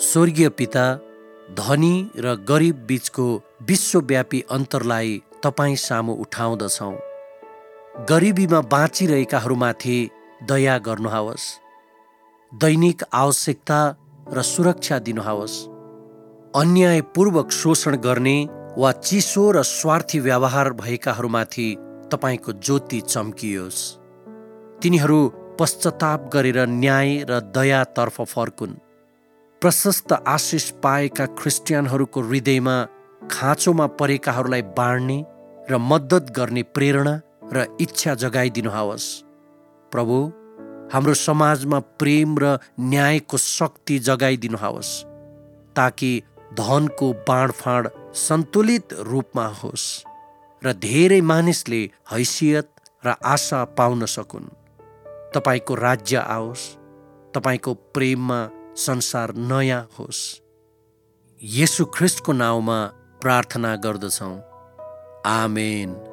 स्वर्गीय पिता, धनी र गरिब बीचको विश्वव्यापी अन्तरलाई तपाईँ सामु उठाउँदछौँ। गरिबीमा बाँचिरहेकाहरूमाथि दया गर्नुहोस्। दैनिक आवश्यकता र सुरक्षा दिनुहोस्। अन्यायपूर्वक शोषण गर्ने वा चिसो र स्वार्थी व्यवहार भएकाहरूमाथि तपाईँको ज्योति चम्कियोस्। तिनीहरू पश्चाताप गरेर न्याय र दयातर्फ फर्कुन्। प्रशस्त आशिष पाएका क्रिस्चियनहरूको हृदयमा खाँचोमा परेकाहरूलाई बाँड्ने र मद्दत गर्ने प्रेरणा र इच्छा जगाइदिनुहोस्। प्रभु, हाम्रो समाजमा प्रेम र न्यायको शक्ति जगाइदिनुहोस्, ताकि धनको बाँडफाँड सन्तुलित रूपमा होस् र धेरै मानिसले हैसियत र आशा पाउन सकुन्। तपाईँको राज्य आओस्, तपाईँको प्रेममा संसार नयाँ होस्। येशू ख्रिस्टको नाउँमा प्रार्थना गर्दछौँ। आमेन।